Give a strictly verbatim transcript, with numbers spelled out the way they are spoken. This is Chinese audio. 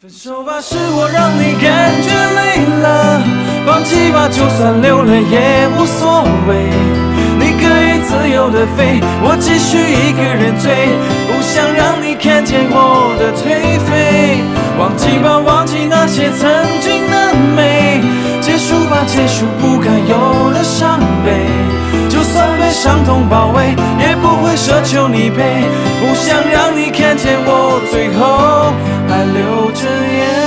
分手吧，是我让你感觉累了，放弃吧，就算流泪也无所谓。你可以自由的飞，我继续一个人追，不想让你看见我的颓废。忘记吧，忘记那些曾经的美，结束吧，结束不该有的伤悲。就算被伤痛包围，也不会奢求你陪，不想让你看见我最后还流着眼